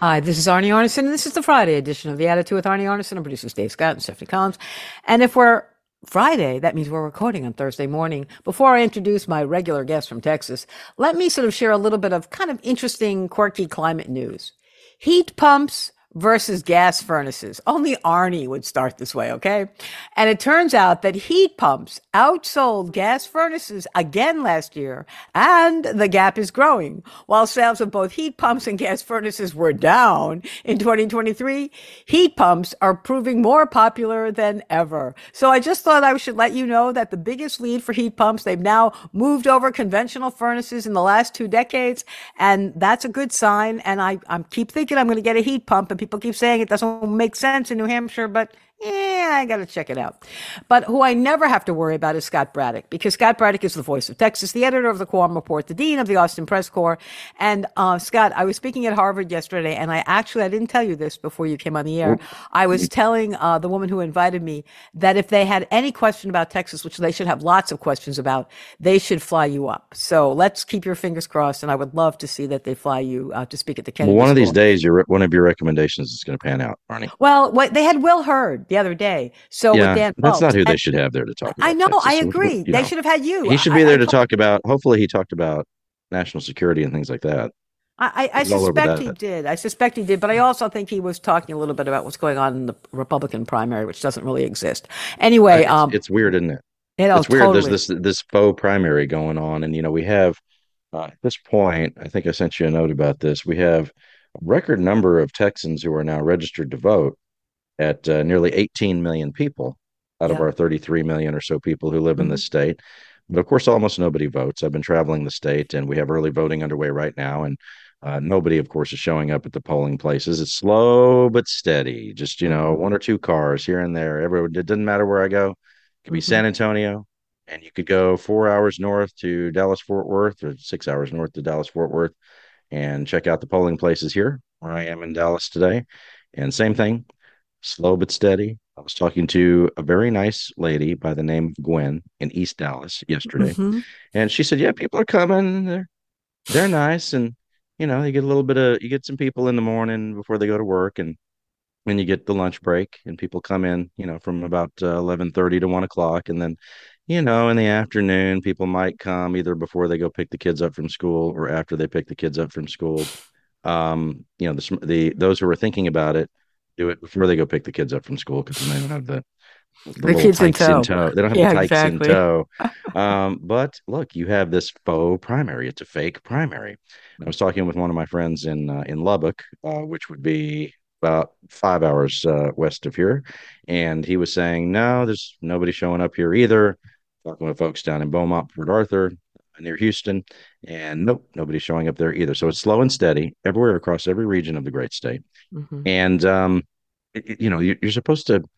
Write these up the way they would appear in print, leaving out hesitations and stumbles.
Hi, this is Arnie Arnesen, and this is the Friday edition of The Attitude with Arnie Arnesen and producers Dave Scott and Stephanie Collins. And if we're Friday, that means we're recording on Thursday morning. Before I introduce my regular guest from Texas, let me sort of share a little bit of kind of interesting, quirky climate news. Heat pumps versus gas furnaces. Only Arnie would start this way, okay? And it turns out that heat pumps outsold gas furnaces again last year, and the gap is growing. While sales of both heat pumps and gas furnaces were down in 2023, heat pumps are proving more popular than ever. So I just thought I should let you know that the biggest lead for heat pumps, they've now moved over conventional furnaces in the last 2 decades, and that's a good sign. And I keep thinking I'm going to get a heat pump, and people keep saying it doesn't make sense in New Hampshire, but yeah, I got to check it out. But who I never have to worry about is Scott Braddock, because Scott Braddock is the voice of Texas, the editor of the Quorum Report, the dean of the Austin Press Corps. And Scott, I was speaking at Harvard yesterday, and I didn't tell you this before you came on the air. I was telling the woman who invited me that if they had any question about Texas, which they should have lots of questions about, they should fly you up. So let's keep your fingers crossed, and I would love to see that they fly you to speak at the Well, Kennedy one of these School. days, one of your recommendations is going to pan out, Arnie. Well, they had Will Hurd the other day, so with Yeah, Dan that's not Phelps, who they and should have there to talk I about know, I Texas. agree. They should have had you. He should be there to talk about. Hopefully, he talked about national security and things like that. I He's all over suspect he that. did. I suspect he did, but I also think he was talking a little bit about what's going on in the Republican primary, which doesn't really exist. Anyway, It's weird, isn't it? It's weird. There's totally. this faux primary going on, and we have at this point. I think I sent you a note about this. We have a record number of Texans who are now registered to vote at nearly 18 million people out of Yeah. our 33 million or so people who live in Mhm. this state. But of course, almost nobody votes. I've been traveling the state, and we have early voting underway right now. And nobody, of course, is showing up at the polling places. It's slow but steady. Just Mhm. one or two cars here and there. It doesn't matter where I go. It could be Mhm. San Antonio, and you could go 4 hours north to Dallas Fort Worth, or 6 hours north to Dallas Fort Worth, and check out the polling places here, where I am in Dallas today. And same thing, slow but steady. I was talking to a very nice lady by the name of Gwen in East Dallas yesterday, Mhm. and she said, "Yeah, people are coming. They're nice, and you get some people in the morning before they go to work, and when you get the lunch break, and people come in, from about 11:30 to 1 o'clock, and then, in the afternoon, people might come either before they go pick the kids up from school or after they pick the kids up from school. The those who are thinking about it do it before they go pick the kids up from school because then they don't have the The little kids in tykes in tow. tow. They don't have the Yeah, tykes in exactly. tow. But look, you have this faux primary. It's a fake primary. I was talking with one of my friends in Lubbock, which would be about 5 hours west of here, and he was saying, no, there's nobody showing up here either. Talking with folks down in Beaumont, Port Arthur, near Houston, and nope, nobody's showing up there either. So it's slow and steady everywhere across every region of the great state. Mhm. And you're supposed to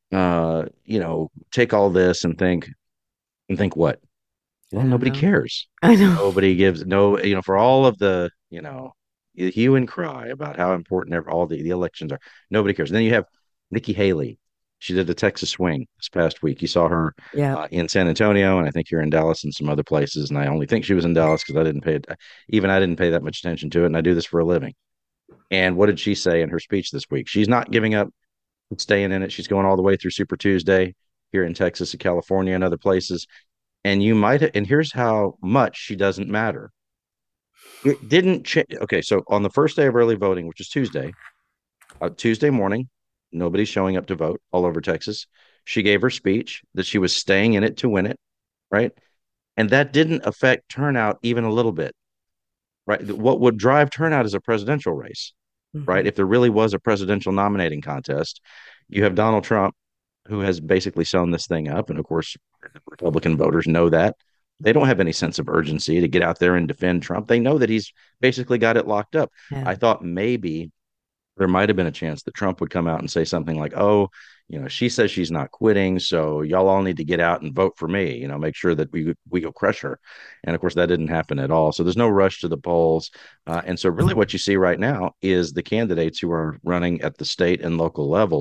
take all this and think what? I Well, don't nobody know. cares. I know. Nobody gives no, for all of the, hue and cry about how important all the elections are. Nobody cares. And then you have Nikki Haley. She did the Texas swing this past week. You saw her Yeah. in San Antonio, and I think here in Dallas and some other places. And I only think she was in Dallas because I didn't pay that much attention to it. And I do this for a living. And what did she say in her speech this week? She's not giving up, staying in it. She's going all the way through Super Tuesday here in Texas and California and other places. And and here's how much she doesn't matter. It didn't change. Okay, so on the first day of early voting, which is Tuesday, Tuesday morning, nobody's showing up to vote all over Texas. She gave her speech that she was staying in it to win it, right? And that didn't affect turnout even a little bit, right? What would drive turnout is a presidential race, right? Mhm. If there really was a presidential nominating contest, you have Donald Trump, who has basically sewn this thing up. And of course, Republican voters know that. They don't have any sense of urgency to get out there and defend Trump. They know that he's basically got it locked up. Yeah. I thought maybe there might have been a chance that Trump would come out and say something like, "Oh, she says she's not quitting, so y'all all need to get out and vote for me. Make sure that we go crush her." And of course, that didn't happen at all. So there's no rush to the polls, and so really, what you see right now is the candidates who are running at the state and local level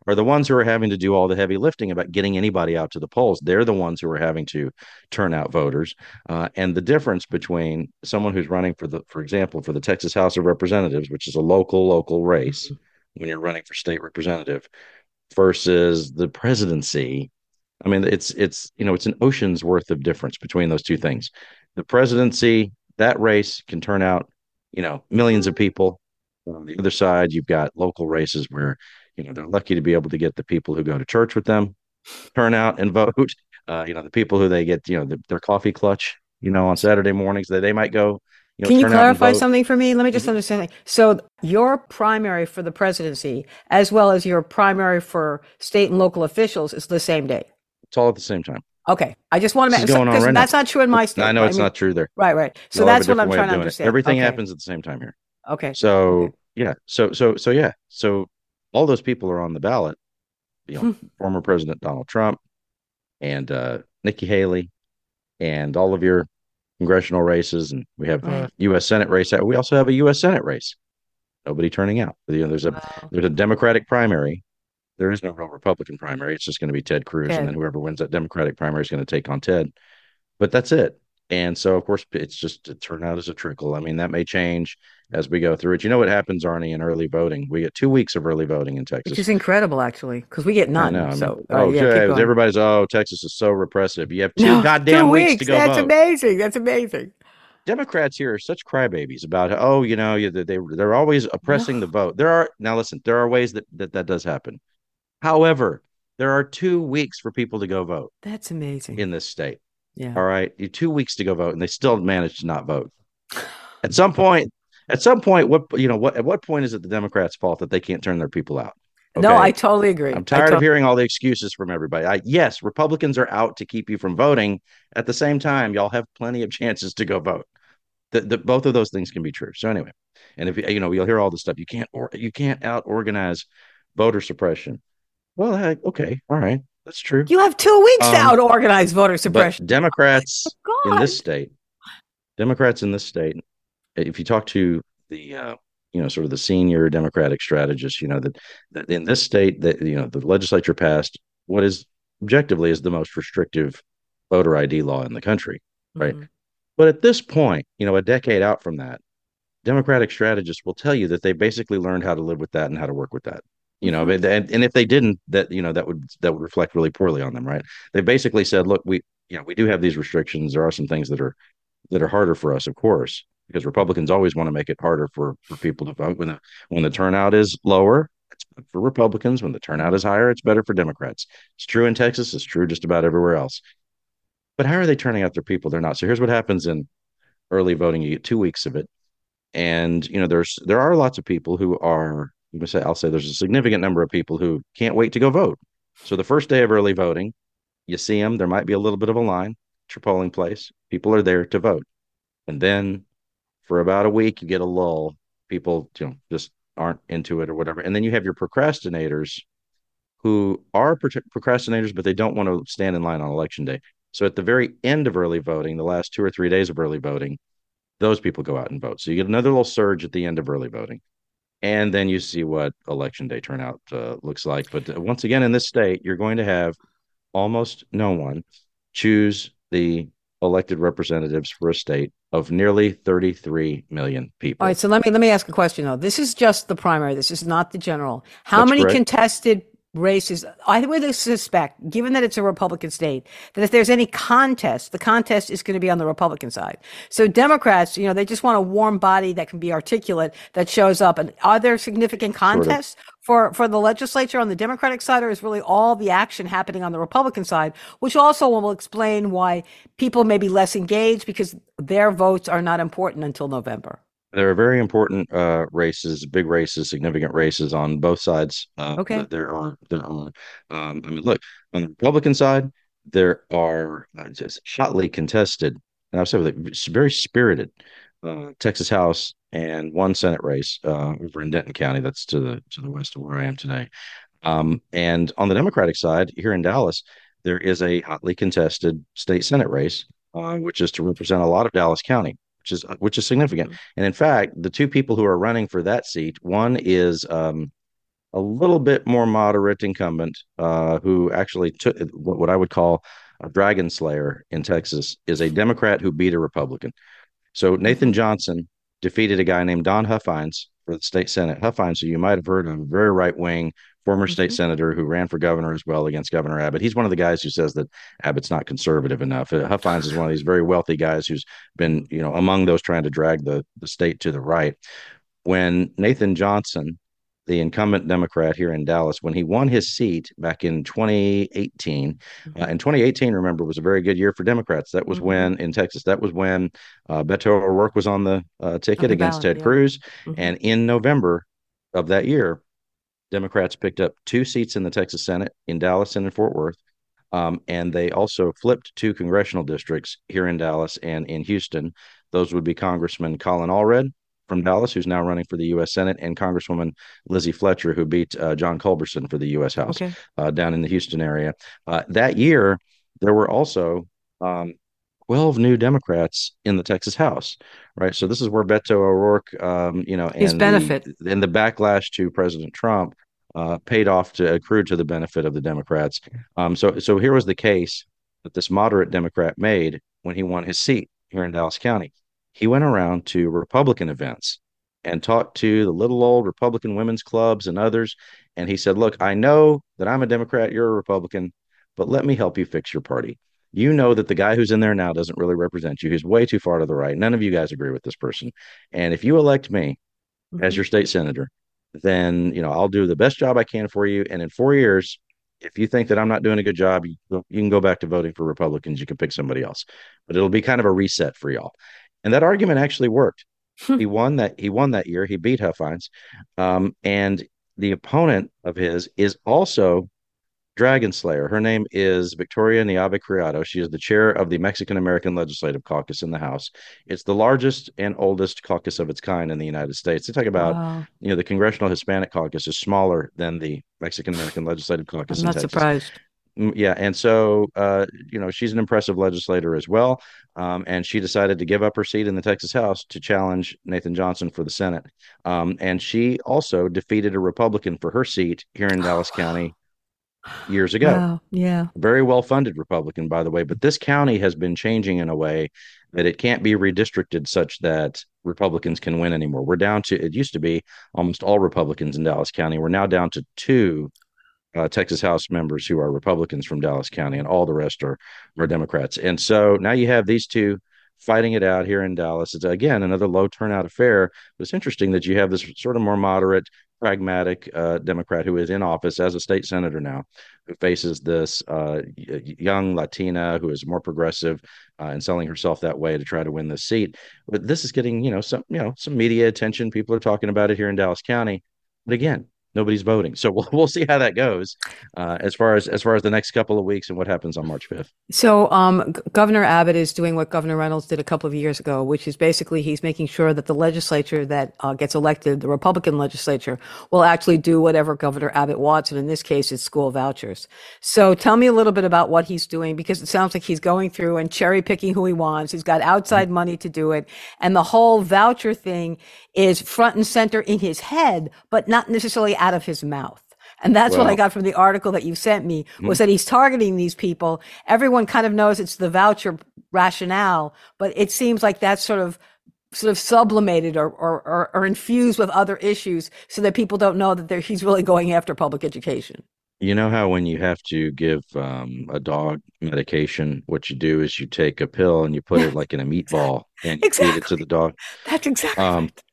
are the ones who are having to do all the heavy lifting about getting anybody out to the polls. They're the ones who are having to turn out voters. And the difference between someone who's running for example, for the Texas House of Representatives, which is a local race, when you're running for state representative, versus the presidency. I mean, it's an ocean's worth of difference between those two things. The presidency, that race can turn out, millions of people. On the other side, you've got local races where, they're lucky to be able to get the people who go to church with them turn out and vote. The people who they get, their coffee clutch, on Saturday mornings, they might go, Can you turn out and clarify vote. something for me? Let me just understand. So your primary for the presidency, as well as your primary for state and local officials, is the same day. It's all at the same time. Okay, I just want to This make is going on because right that's now. not true in my state. I know Right? it's not true there. Right, right. So You'll have a that's what I'm different way trying of to doing it. understand. Everything Okay, happens at the same time here. okay, okay. So yeah, so yeah, so all those people are on the ballot. Former President Donald Trump and Nikki Haley and all of your congressional races, and we have a Right. U.S. Senate race. We also have a U.S. Senate race. Nobody turning out. Wow. There's a Democratic primary. There is no real Republican primary. It's just going to be Ted Cruz, and then Ted. whoever wins that Democratic primary is going to take on Ted. But that's it. And so, of course, it's just to turn out as a trickle. I mean, that may change as we go through it. You know what happens, Arnie, in early voting? We get 2 weeks of early voting in Which Texas. is incredible, actually, because we get I know. none. I mean, So, yeah, keep going. everybody's, Texas is so repressive. You have two No, two goddamn weeks to weeks. go That's vote. amazing. That's amazing. Democrats here are such crybabies about, they're always No, oppressing the vote. Now listen, there are ways that does happen. However, there are 2 weeks for people to go vote that's amazing. in this state. Yeah. All right, 2 weeks to go vote, and they still manage to not vote. At some point, at what point is it the Democrats' fault that they can't turn their people out? No, I Okay, totally agree. I'm tired of hearing all the excuses from everybody. Yes, Republicans are out to keep you from voting. At the same time, y'all have plenty of chances to go vote. Both of those things can be true. So anyway, and if you'll hear all this stuff, you can't out organize voter suppression. Well, okay, all right, that's true. You have 2 weeks to Um, out organize voter but suppression. In God. this state, Democrats in this state, if you talk to the sort of the senior Democratic strategists, that in this state that the legislature passed what is objectively is the most restrictive voter ID law in the country, right? Mhm. But at this point, a decade out from that, Democratic strategists will tell you that they basically learned how to live with that and how to work with that. Mhm. And if they didn't, that would reflect really poorly on them, right? They basically said, look, we do have these restrictions. There are some things that are harder for us, of course, because Republicans always want to make it harder for people to vote. When the turnout is lower, it's better for Republicans. When the turnout is higher, it's better for Democrats. It's true in Texas. It's true just about everywhere else. But how are they turning out their people? They're not. So here's what happens in early voting: you get 2 weeks of it, and there are lots of people who are. I'll say there's a significant number of people who can't wait to go vote. So the first day of early voting, you see them. There might be a little bit of a line at your polling place. People are there to vote. And then for about a week, you get a lull. People, just aren't into it or whatever. And then you have your procrastinators who are procrastinators, but they don't want to stand in line on election day. So at the very end of early voting, the last 2 or 3 days of early voting, those people go out and vote. So you get another little surge at the end of early voting. And then you see what election day turnout looks like. But once again, in this state, you're going to have almost no one choose the elected representatives for a state of nearly 33 million All right, people. so let me ask a question though. This is just the primary. This is not the general. How That's many correct. contested races? I would suspect, given that it's a Republican state, that if there's any contest, the contest is going to be on the Republican side. So Democrats, they just want a warm body that can be articulate that shows up. And are there significant Sort of. contests for the legislature on the Democratic side, or is really all the action happening on the Republican side, which also will explain why people may be less engaged because their votes are not important until November. There are very important races, big races, significant races on both sides. Okay. There are. I mean, look, on the Republican side, there are just hotly contested, and I've said it's very spirited Texas House and one Senate race over in Denton County. That's to the west of where I am today. And on the Democratic side, here in Dallas, there is a hotly contested state Senate race, which is to represent a lot of Dallas County, which is significant. Mhm. And in fact, the two people who are running for that seat, one is a little bit more moderate incumbent, who actually took what I would call a dragon slayer in Texas, is a Democrat who beat a Republican. So Nathan Hmm. Johnson defeated a guy named Don Huffines for the state Senate. Huffines, who you might have heard of, a very right wing former state Hmm. senator who ran for governor as well against Governor Abbott. He's one of the guys who says that Abbott's not conservative enough. Huffines is one of these very wealthy guys who's been, among those trying to drag the state to the right. When Nathan Johnson, the incumbent Democrat here in Dallas, when he won his seat back in 2018, Hmm. and 2018, remember, was a very good year for Democrats. That was Hmm. when, in Texas, that was when Beto O'Rourke was on the On ticket the against ballot, Ted yeah. Cruz. Hmm. And in November of that year, Democrats picked up 2 seats in the Texas Senate in Dallas and in Fort Worth. And they also flipped 2 congressional districts here in Dallas and in Houston. Those would be Congressman Colin Allred from Dallas, who's now running for the U.S. Senate, and Congresswoman Lizzie Fletcher, who beat John Culberson for the U.S. House Okay. down in the Houston area. That year, there were also 12 new Democrats in the Texas House, right? So this is where Beto O'Rourke, His benefit. and the backlash to President Trump paid off to accrue to the benefit of the Democrats. So here was the case that this moderate Democrat made when he won his seat here in Dallas County. He went around to Republican events and talked to the little old Republican women's clubs and others. And he said, "Look, I know that I'm a Democrat, you're a Republican, but let me help you fix your party. You know that the guy who's in there now doesn't really represent you. He's way too far to the right. None of you guys agree with this person. And if you elect me as Hmm. your state senator, then I'll do the best job I can for you. And in 4 years, if you think that I'm not doing a good job, you can go back to voting for Republicans. You can pick somebody else, but it'll be kind of a reset for y'all." And that argument actually worked. He won that. He won that year. He beat Huffines, and the opponent of his is also Dragon Slayer. Her name is Victoria Niave Criado. She is the chair of the Mexican American Legislative Caucus in the House. It's the largest and oldest caucus of its kind in the United States. They talk about, Wow. the Congressional Hispanic Caucus is smaller than the Mexican American Legislative I'm Caucus in not Texas. surprised. Yeah, and so she's an impressive legislator as well, and she decided to give up her seat in the Texas House to challenge Nathan Johnson for the Senate, and she also defeated a Republican for her seat here in Dallas County years ago. Wow. Yeah. Very well funded Republican, by the way. But this county has been changing in a way that it can't be redistricted such that Republicans can win anymore. We're down to, it used to be almost all Republicans in Dallas County. We're now down to 2 Texas House members who are Republicans from Dallas County, and all the rest are Democrats. And so now you have these two fighting it out here in Dallas. It's again another low turnout affair, but it's interesting that you have this sort of more moderate, pragmatic Democrat who is in office as a state senator now, who faces this young Latina who is more progressive and selling herself that way to try to win this seat. But this is getting some media attention. People are talking about it here in Dallas County, but again, nobody's voting. So we'll see how that goes as far as the next couple of weeks and what happens on March 5th. So, Governor Abbott is doing what Governor Reynolds did a couple of years ago, which is basically he's making sure that the legislature that gets elected, the Republican legislature, will actually do whatever Governor Abbott wants. And in this case, it's school vouchers. So, tell me a little bit about what he's doing, because it sounds like he's going through and cherry picking who he wants. He's got outside money to do it. And the whole voucher thing is front and center in his head, but not necessarily out of his mouth. And that's what I Well, got from the article that you sent me, mhm. was that he's targeting these people. Everyone kind of knows it's the voucher rationale, but it seems like that's sort of sublimated or infused with other issues so that people don't know that he's really going after public education. You know how when you have to give a dog medication, what you do is you take a pill and you put it like in a meatball and you feed it to Exactly. the dog. That's exactly Um, right.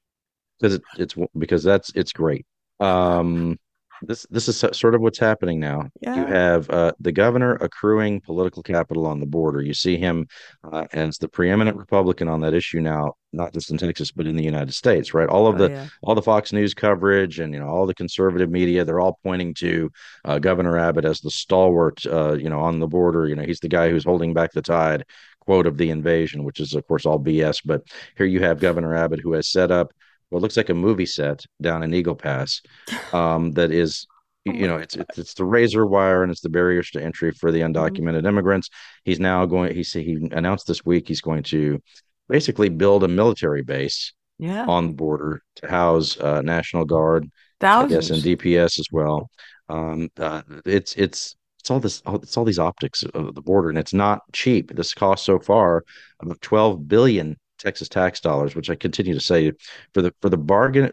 because it's great. Um, this is sort of what's happening now. You Yeah. have the governor accruing political capital on the border. You see him as the preeminent Republican on that issue now, not just in Texas but in the United States. Right, Oh, yeah. all the Fox News coverage and all the conservative media, they're all pointing to Governor Abbott as the stalwart. On the border. He's the guy who's holding back the tide. Quote of the invasion, which is of course all BS. But here you have Governor Abbott who has set up what looks like a movie set down in Eagle Pass, that is, Oh my it's the razor wire and it's the barriers to entry for the God. undocumented immigrants. He's now going. He announced this week he's going to basically build a military base Yeah. on the border to house National Guard I guess, and Thousands. DPS as well. It's all this, it's all these optics of the border, and it's not cheap. This cost so far about 12 billion Texas tax dollars, which I continue to say for the bargain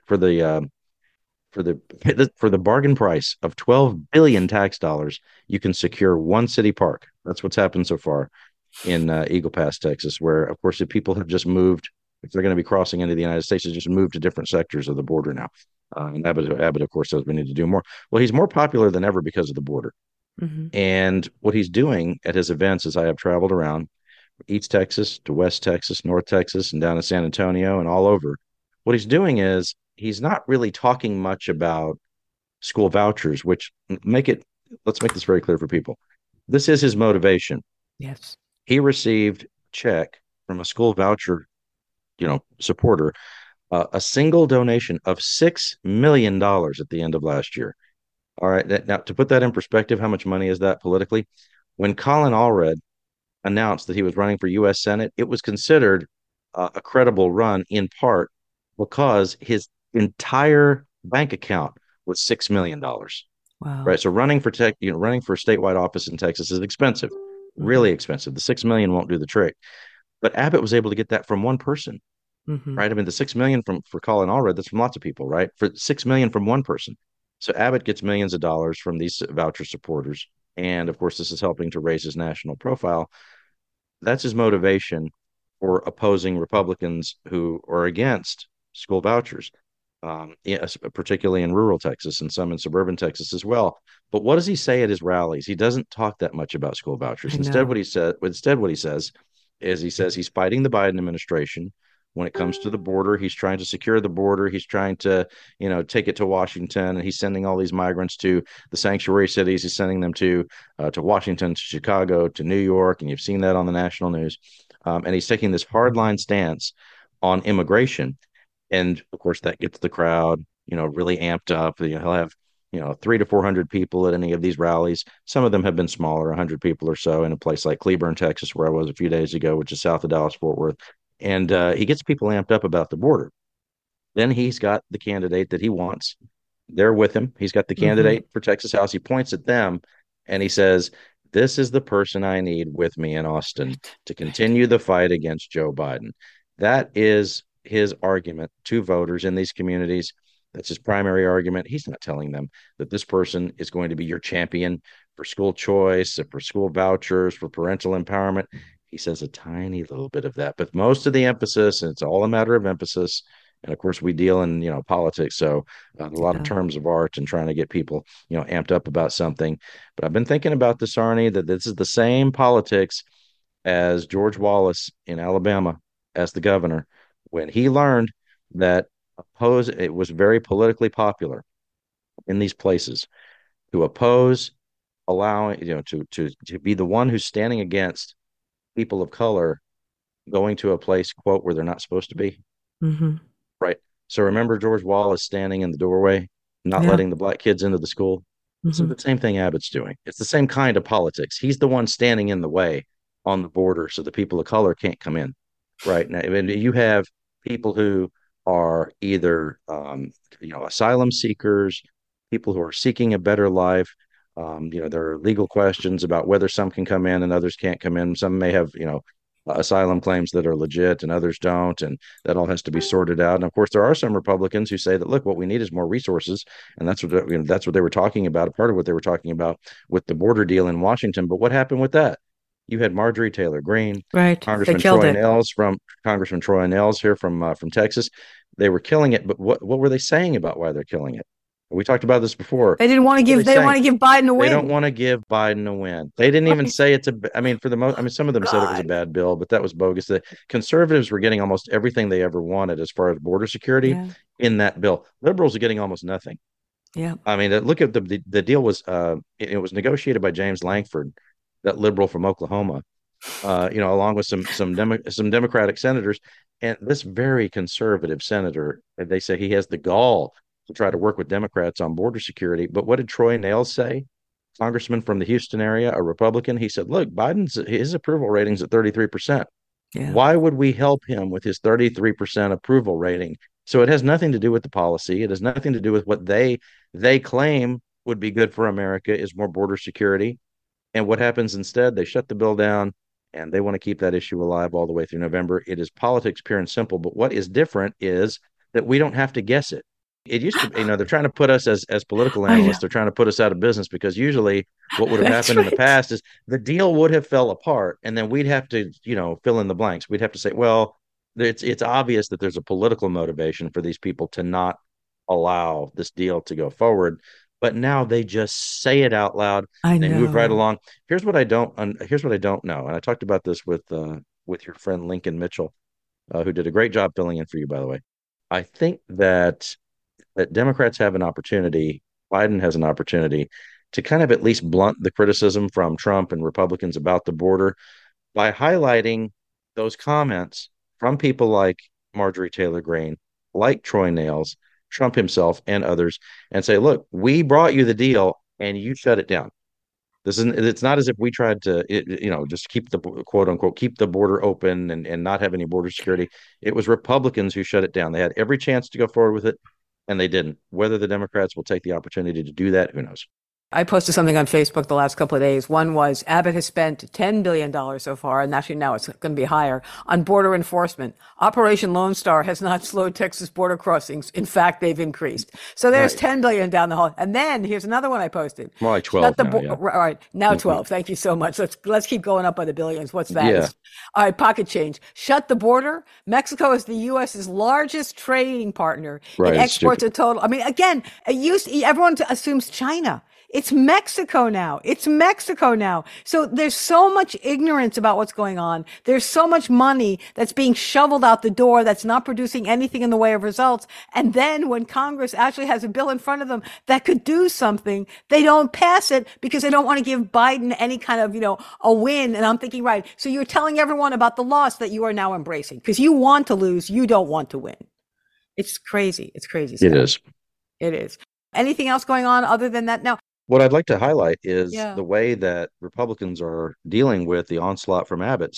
for the bargain price of 12 billion tax dollars, you can secure one city park. That's what's happened so far in Eagle Pass, Texas, where of course if people have just moved, if they're going to be crossing into the United States, they just moved to different sectors of the border now. And Abbott, of course, says we need to do more. Well, he's more popular than ever because of the border. Hmm. And what he's doing at his events, as I have traveled around East Texas to West Texas, North Texas, and down to San Antonio and all over, what he's doing is he's not really talking much about school vouchers, which make it, let's make this very clear for people. This is his motivation. Yes. He received a check from a school voucher, supporter, a single donation of $6 million at the end of last year. All right. Now, to put that in perspective, how much money is that politically? When Colin Allred announced that he was running for U.S. Senate, it was considered a credible run in part because his entire bank account was $6 million. Wow. Right. So running for a statewide office in Texas is expensive, Hmm. really expensive. The 6 million won't do the trick. But Abbott was able to get that from one person, Hmm. right? I mean, the 6 million from for Colin Allred, that's from lots of people, right? For 6 million from one person. So Abbott gets millions of dollars from these voucher supporters. And of course, this is helping to raise his national profile. That's his motivation for opposing Republicans who are against school vouchers, yes, particularly in rural Texas and some in suburban Texas as well. But what does he say at his rallies? He doesn't talk that much about school vouchers. I know. Instead, what he says is he says he's fighting the Biden administration. When it comes to the border, he's trying to secure the border. He's trying to, take it to Washington, and he's sending all these migrants to the sanctuary cities. He's sending them to Washington, to Chicago, to New York, and you've seen that on the national news. And he's taking this hardline stance on immigration, and of course that gets the crowd, really amped up. He'll have, 300 to 400 people at any of these rallies. Some of them have been smaller, 100 people or so, in a place like Cleburne, Texas, where I was a few days ago, which is south of Dallas Fort Worth. And he gets people amped up about the border. Then he's got the candidate that he wants. They're with him. He's got the Hmm. candidate for Texas House. He points at them and he says, "This is the person I need with me in Austin Right. to Right. continue the fight against Joe Biden." That is his argument to voters in these communities. That's his primary argument. He's not telling them that this person is going to be your champion for school choice, for school vouchers, for parental empowerment. He says a tiny little bit of that, but most of the emphasis, and it's all a matter of emphasis. And of course, we deal in politics, so a lot of Yeah. terms of art and trying to get people amped up about something. But I've been thinking about this, Arnie, that this is the same politics as George Wallace in Alabama as the governor when he learned that it was very politically popular in these places to oppose allowing to be the one who's standing against people of color going to a place, quote, where they're not supposed to be. Hmm. Right. So remember George Wallace standing in the doorway, not Yeah. letting the black kids into the school. This is Hmm. the same thing Abbott's doing. It's the same kind of politics. He's the one standing in the way on the border so the people of color can't come in. Right. Now, and you have people who are either, asylum seekers, people who are seeking a better life. There are legal questions about whether some can come in and others can't come in. Some may have, asylum claims that are legit and others don't. And that all has to be sorted out. And of course, there are some Republicans who say that, look, what we need is more resources. And that's what they were talking about. Part of what they were talking about with the border deal in Washington. But what happened with that? You had Marjorie Taylor Greene, Right. They Congressman killed Troy it. Nehls from Congressman Troy Nehls here from Texas. They were killing it, but what were they saying about why they're killing it? We talked about this before. They didn't want to What were give. they They didn't want saying? to give Biden a They don't win. want to give Biden a win. They didn't even Right. say it's a. I mean, for the most, I mean, some of them said it was a God. bad bill, but that was bogus. The conservatives were getting almost everything they ever wanted as far as border security Yeah. in that bill. Liberals are getting almost nothing. Yeah. I mean, look at the deal was it was negotiated by James Langford, that liberal from Oklahoma, along with some Democratic senators, and this very conservative senator. They say he has the gall to try to work with Democrats on border security. But what did Troy Nehls say? Congressman from the Houston area, a Republican. He said, "Look, Biden's his approval ratings at 33%. Yeah. Why would we help him with his 33% approval rating So it has nothing to do with the policy. It has nothing to do with what they claim would be good for America is more border security. And what happens instead? They shut the bill down and they want to keep that issue alive all the way through November. It is politics pure and simple. But what is different is that we don't have to guess it. It used to, they're trying to put us as political I know. analysts, they're trying to put us out of business because usually what would have That's happened in the right. past is the deal would have fell apart and then we'd have to, fill in the blanks. We'd have to say, well, it's obvious that there's a political motivation for these people to not allow this deal to go forward. But now they just say it out loud. I They move right know. along. Here's what I don't know. And I talked about this with your friend Lincoln Mitchell, who did a great job filling in for you, by the way. I think that Democrats have an opportunity, Biden has an opportunity to kind of at least blunt the criticism from Trump and Republicans about the border by highlighting those comments from people like Marjorie Taylor Greene, like Troy Nails, Trump himself, and others, and say, look, we brought you the deal and you shut it down. It's not as if we tried to, just keep the quote unquote, keep the border open and not have any border security. It was Republicans who shut it down. They had every chance to go forward with it and they didn't. Whether the Democrats will take the opportunity to do that, who knows? I posted something on Facebook the last couple of days. One was Abbott has spent $10 billion so far, and actually now it's going to be higher, on border enforcement. Operation Lone Star has not slowed Texas border crossings. In fact, they've increased. So there's Right. 10 billion down the hall. And then here's another one I posted. More like Shut 12 the now. border. Yeah. All right, now Mhm. 12. Thank you so much. Let's keep going up by the billions. What's that? Yeah. All right, pocket change. Shut the border. Mexico is the U.S.'s largest trading partner. It Right. It's exports stupid. a total. I mean, again, everyone assumes China. It's Mexico now. It's Mexico now. So there's so much ignorance about what's going on. There's so much money that's being shoveled out the door that's not producing anything in the way of results. And then when Congress actually has a bill in front of them that could do something, they don't pass it because they don't want to give Biden any kind of, a win. And I'm thinking, right. So you're telling everyone about the loss that you are now embracing because you want to lose. You don't want to win. It's crazy. It's crazy, It Scott. is. It is. Anything else going on other than that? Now, What I'd like to highlight is yeah. the way that Republicans are dealing with the onslaught from Abbott.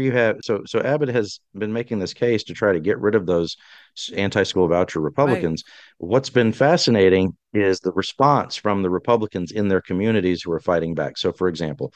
So Abbott has been making this case to try to get rid of those anti-school voucher Right. Republicans. What's been fascinating is the response from the Republicans in their communities who are fighting back. So, for example,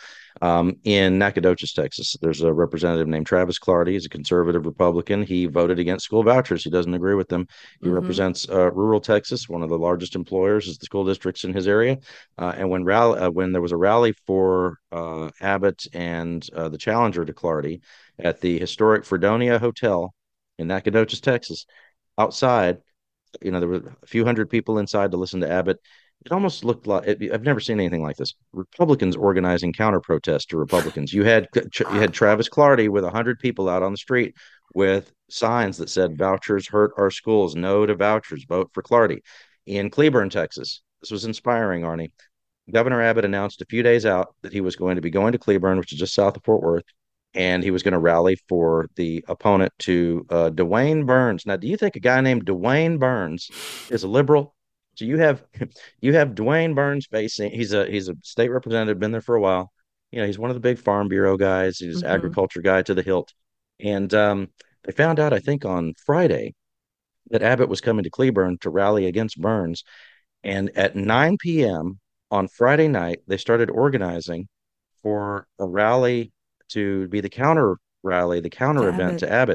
in Nacogdoches, Texas, there's a representative named Travis Clardy. He's a conservative Republican. He voted against school vouchers. He doesn't agree with them. He Mm-hmm. represents rural Texas. One of the largest employers is the school districts in his area. And when there was a rally for Abbott and the challenger to Clardy at the historic Fredonia Hotel in Nacogdoches, Texas, outside, there were a few hundred people inside to listen to Abbott. It almost looked like I've never seen anything like this. Republicans organizing counter protests to Republicans. You had Travis Clardy with 100 people out on the street with signs that said "Vouchers hurt our schools. No to vouchers. Vote for Clardy." In Cleburne, Texas, this was inspiring, Arnie. Governor Abbott announced a few days out that he was going to be going to Cleburne, which is just south of Fort Worth, and he was going to rally for the opponent to Dwayne Burns. Now, do you think a guy named Dwayne Burns is a liberal? So you have Dwayne Burns facing. He's a state representative, been there for a while. He's one of the big Farm Bureau guys. He's Mm-hmm. agriculture guy to the hilt. And they found out, I think, on Friday that Abbott was coming to Cleburne to rally against Burns. And at 9 p.m. on Friday night, they started organizing for a rally to be the counter rally, the counter event Abbott. to Abbott.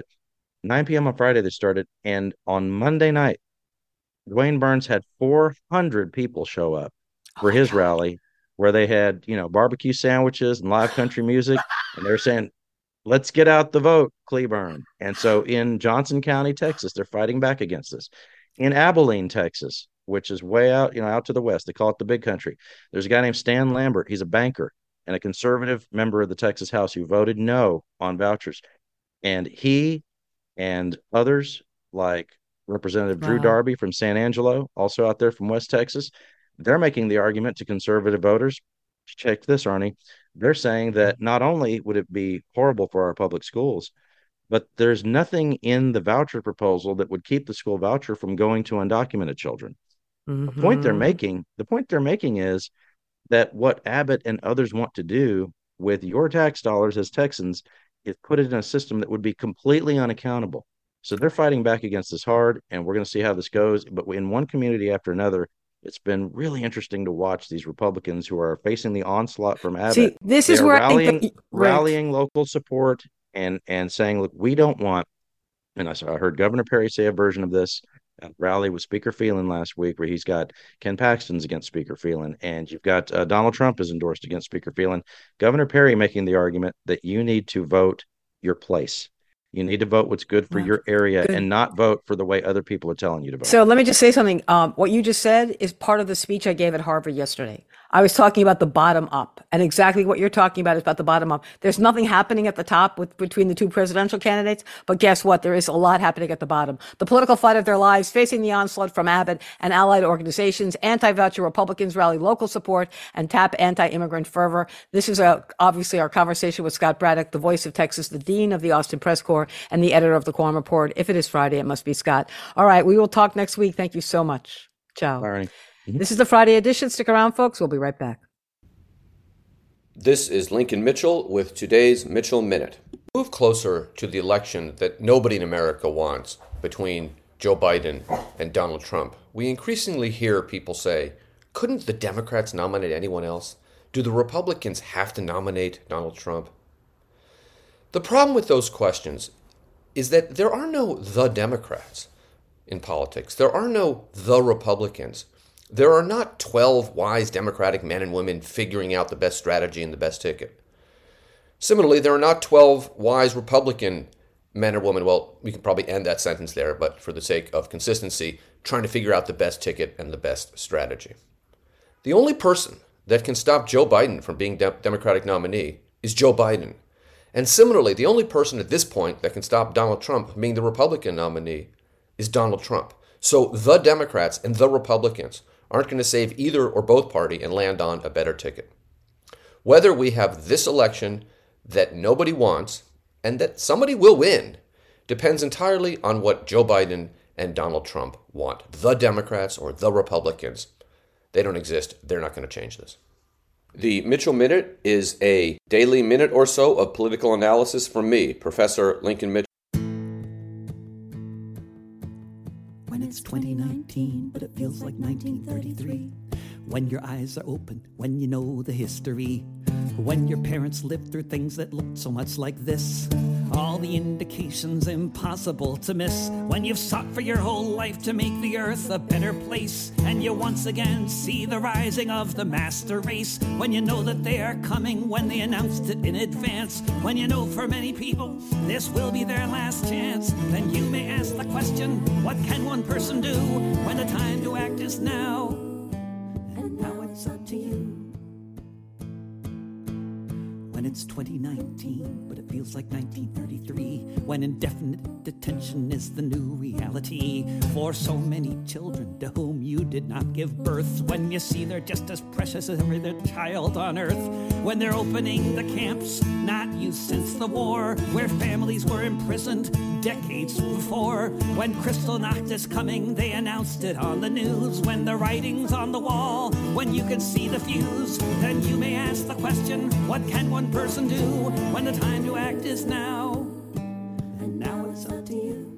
9 p.m. on Friday, they started. And on Monday night, Dwayne Burns had 400 people show up Oh for my his God. rally, where they had, barbecue sandwiches and live country music. And they're saying, let's get out the vote, Cleburne. And so in Johnson County, Texas, they're fighting back against this. In Abilene, Texas, which is way out, out to the west, they call it the big country. There's a guy named Stan Lambert. He's a banker and a conservative member of the Texas House who voted no on vouchers. And he and others like Representative Drew Wow. Darby from San Angelo, also out there from West Texas, they're making the argument to conservative voters. Check this, Arnie. They're saying that not only would it be horrible for our public schools, but there's nothing in the voucher proposal that would keep the school voucher from going to undocumented children. Mm-hmm. The point they're making is that what Abbott and others want to do with your tax dollars as Texans is put it in a system that would be completely unaccountable. So they're fighting back against this hard, and we're going to see how this goes. But in one community after another, it's been really interesting to watch these Republicans who are facing the onslaught from Abbott. See, this They is are where I think rallying local support and saying, look, we don't want. And I heard Governor Perry say a version of this at a rally with Speaker Phelan last week, where he's got Ken Paxton's against Speaker Phelan, and you've got Donald Trump is endorsed against Speaker Phelan. Governor Perry making the argument that you need to vote your place. You need to vote what's good for your area and not vote for the way other people are telling you to vote. So let me just say something. What you just said is part of the speech I gave at Harvard yesterday. I was talking about the bottom up, and exactly what you're talking about is about the bottom up. There's nothing happening at the top between the two presidential candidates, but guess what? There is a lot happening at the bottom. The political fight of their lives, facing the onslaught from Abbott and allied organizations, anti-voucher Republicans rally local support and tap anti-immigrant fervor. This is obviously our conversation with Scott Braddock, the voice of Texas, the dean of the Austin Press Corps, and the editor of the Quam Report. If it is Friday, it must be Scott. All right, we will talk next week. Thank you so much. Ciao. Barney. This is the Friday edition. Stick around, folks. We'll be right back. This is Lincoln Mitchell with today's Mitchell Minute. Move closer to the election that nobody in America wants between Joe Biden and Donald Trump. We increasingly hear people say, couldn't the Democrats nominate anyone else? Do the Republicans have to nominate Donald Trump? The problem with those questions is that there are no the Democrats in politics. There are no the Republicans. There are not 12 wise Democratic men and women figuring out the best strategy and the best ticket. Similarly, there are not 12 wise Republican men or women, well, we can probably end that sentence there, but for the sake of consistency, trying to figure out the best ticket and the best strategy. The only person that can stop Joe Biden from being Democratic nominee is Joe Biden. And similarly, the only person at this point that can stop Donald Trump from being the Republican nominee is Donald Trump. So the Democrats and the Republicans aren't going to save either or both party and land on a better ticket. Whether we have this election that nobody wants and that somebody will win depends entirely on what Joe Biden and Donald Trump want. The Democrats or the Republicans, they don't exist. They're not going to change this. The Mitchell Minute is a daily minute or so of political analysis from me, Professor Lincoln Mitchell. When it's 2019, but it feels like 1933. When your eyes are open, when you know the history. When your parents lived through things that looked so much like this. All the indications impossible to miss. When you've sought for your whole life to make the earth a better place. And you once again see the rising of the master race. When you know that they are coming, when they announced it in advance. When you know for many people this will be their last chance. Then you may ask the question, what can one person do when the time to act is now? And now it's up to you. When it's 2019, but it feels like 1933. When indefinite detention is the new reality for so many children to whom you did not give birth. When you see they're just as precious as every other child on earth. When they're opening the camps not used since the war, where families were imprisoned decades before. When Kristallnacht is coming, they announced it on the news. When the writing's on the wall, when you can see the fuse, then you may ask the question, what can one person do when the time to act is now? And now it's up to you.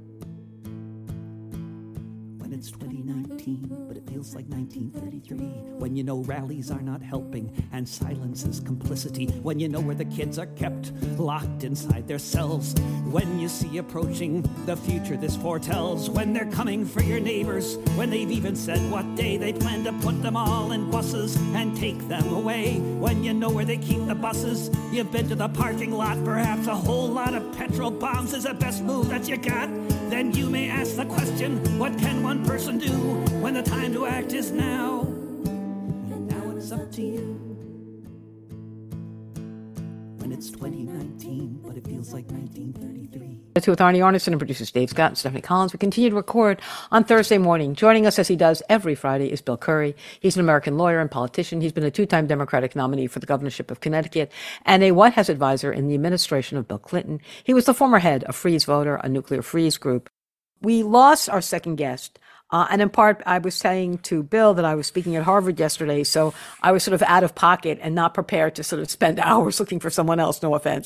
When it's 2019, but it feels like 1933. When you know rallies are not helping and silence is complicity. When you know where the kids are kept locked inside their cells. When you see approaching the future this foretells. When they're coming for your neighbors. When they've even said what day they plan to put them all in buses and take them away. When you know where they keep the buses. You've been to the parking lot. Perhaps a whole lot of petrol bombs is the best move that you got. Then you may ask the question, what can one person do when the time to act is now? And now it's up to you. When it's 2019, but it feels like 1933. With Arnie Arnesen and producers Dave Scott and Stephanie Collins, we continue to record on Thursday morning. Joining us as he does every Friday is Bill Curry. He's an American lawyer and politician. He's been a two-time Democratic nominee for the governorship of Connecticut and a White House advisor in the administration of Bill Clinton. He was the former head of Freeze Voter, a nuclear freeze group. We lost our second guest. And in part, I was saying to Bill that I was speaking at Harvard yesterday, so I was sort of out of pocket and not prepared to sort of spend hours looking for someone else, no offense.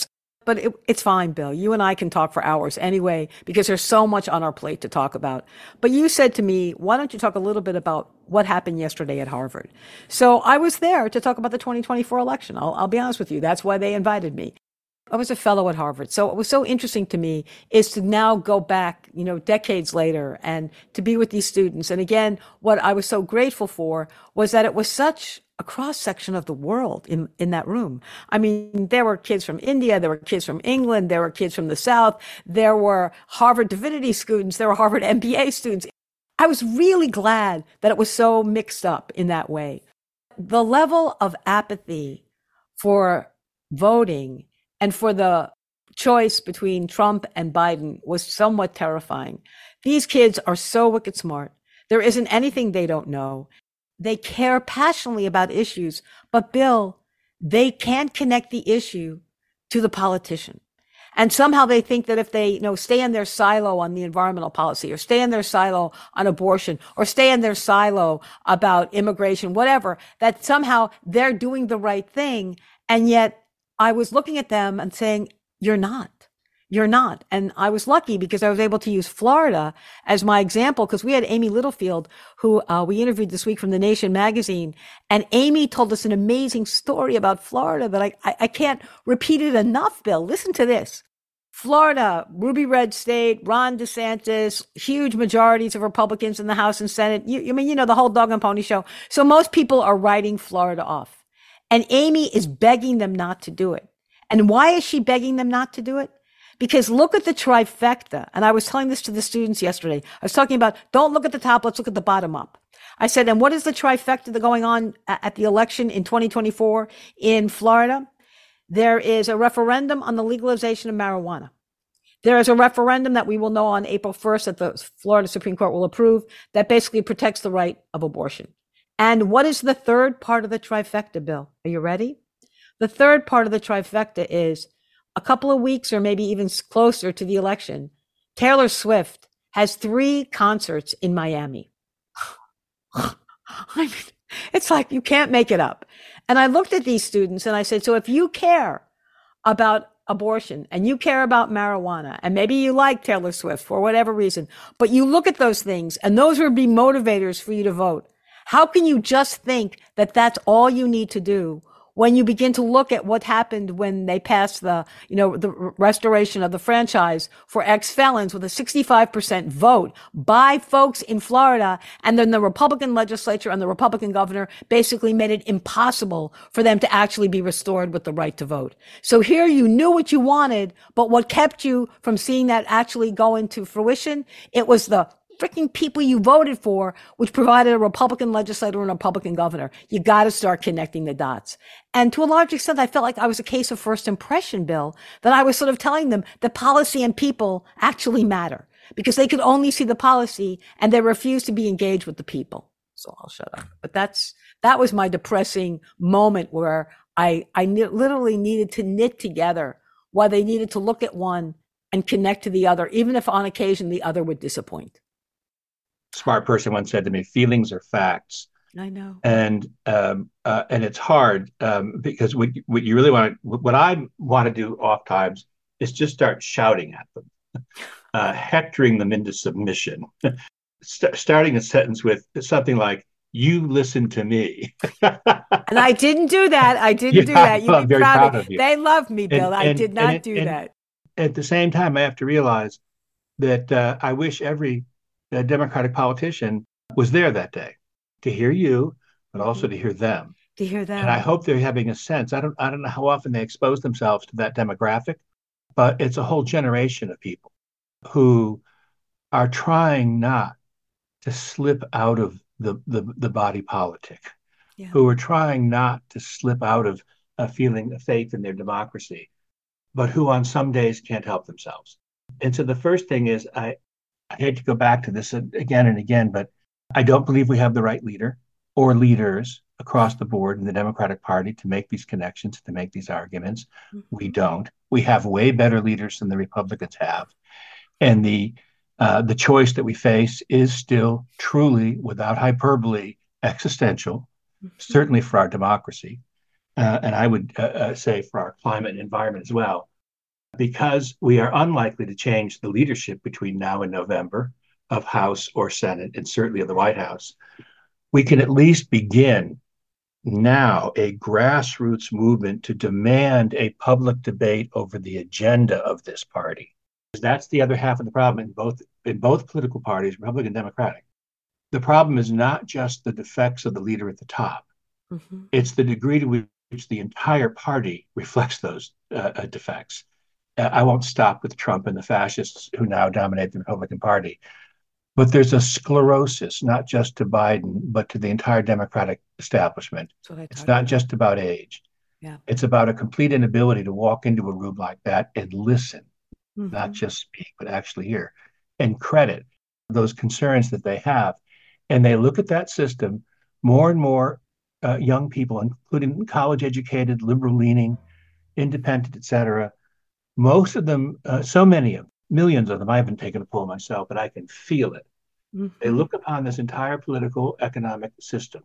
But it's fine, Bill. You and I can talk for hours anyway, because there's so much on our plate to talk about. But you said to me, why don't you talk a little bit about what happened yesterday at Harvard? So I was there to talk about the 2024 election. I'll be honest with you. That's why they invited me. I was a fellow at Harvard. So what was so interesting to me is to now go back, decades later and to be with these students. And again, what I was so grateful for was that it was such a cross section of the world in that room. I mean, there were kids from India, there were kids from England, there were kids from the South, there were Harvard Divinity students, there were Harvard MBA students. I was really glad that it was so mixed up in that way. The level of apathy for voting and for the choice between Trump and Biden was somewhat terrifying. These kids are so wicked smart. There isn't anything they don't know. They care passionately about issues, but Bill, they can't connect the issue to the politician. And somehow they think that if they, stay in their silo on the environmental policy or stay in their silo on abortion or stay in their silo about immigration, whatever, that somehow they're doing the right thing. And yet I was looking at them and saying, you're not. You're not. And I was lucky because I was able to use Florida as my example, because we had Amy Littlefield, who we interviewed this week from The Nation magazine. And Amy told us an amazing story about Florida that I can't repeat it enough, Bill. Listen to this. Florida, ruby red state, Ron DeSantis, huge majorities of Republicans in the House and Senate. The whole dog and pony show. So most people are writing Florida off. And Amy is begging them not to do it. And why is she begging them not to do it? Because look at the trifecta. And I was telling this to the students yesterday. I was talking about, don't look at the top, let's look at the bottom up. I said, and what is the trifecta that's going on at the election in 2024 in Florida? There is a referendum on the legalization of marijuana. There is a referendum that we will know on April 1st that the Florida Supreme Court will approve that basically protects the right of abortion. And what is the third part of the trifecta, Bill? Are you ready? The third part of the trifecta is a couple of weeks or maybe even closer to the election, Taylor Swift has 3 concerts in Miami. I mean, it's like you can't make it up. And I looked at these students and I said, so if you care about abortion and you care about marijuana and maybe you like Taylor Swift for whatever reason, but you look at those things and those would be motivators for you to vote. How can you just think that that's all you need to do when you begin to look at what happened when they passed the restoration of the franchise for ex-felons with a 65% vote by folks in Florida, and then the Republican legislature and the Republican governor basically made it impossible for them to actually be restored with the right to vote. So here you knew what you wanted, but what kept you from seeing that actually go into fruition? It was the freaking people you voted for, which provided a Republican legislator and a Republican governor. You got to start connecting the dots. And to a large extent, I felt like I was a case of first impression, Bill, that I was sort of telling them that policy and people actually matter because they could only see the policy and they refused to be engaged with the people. So I'll shut up. But that was my depressing moment where I literally needed to knit together while they needed to look at one and connect to the other, even if on occasion the other would disappoint. Smart person once said to me, feelings are facts. I know. And it's hard because what you really want to, what I want to do oft times is just start shouting at them, hectoring them into submission, starting a sentence with something like, you listen to me. And I didn't do that. I didn't do that. You'd be proud of me. They love me, Bill. I did not do that. At the same time, I have to realize that I wish every Democratic politician was there that day to hear you, but also to hear them. To hear them. And I hope they're having a sense. I don't know how often they expose themselves to that demographic, but it's a whole generation of people who are trying not to slip out of the body politic, who are trying not to slip out of a feeling of faith in their democracy, but who on some days can't help themselves. And so the first thing is, I hate to go back to this again and again, but I don't believe we have the right leader or leaders across the board in the Democratic Party to make these connections, to make these arguments. Mm-hmm. We don't. We have way better leaders than the Republicans have. And the choice that we face is still truly, without hyperbole, existential, certainly for our democracy. And I would say for our climate and environment as well. Because we are unlikely to change the leadership between now and November of House or Senate, and certainly of the White House, we can at least begin now a grassroots movement to demand a public debate over the agenda of this party. That's the other half of the problem in both political parties, Republican and Democratic. The problem is not just the defects of the leader at the top. Mm-hmm. It's the degree to which the entire party reflects those defects. I won't stop with Trump and the fascists who now dominate the Republican Party. But there's a sclerosis, not just to Biden, but to the entire Democratic establishment. It's not just about age. Yeah. It's about a complete inability to walk into a room like that and listen, mm-hmm. not just speak, but actually hear and credit those concerns that they have. And they look at that system, more and more young people, including college-educated, liberal-leaning, independent, et cetera. Most of them, so many of them, millions of them, I haven't taken a poll myself, but I can feel it. Mm-hmm. They look upon this entire political economic system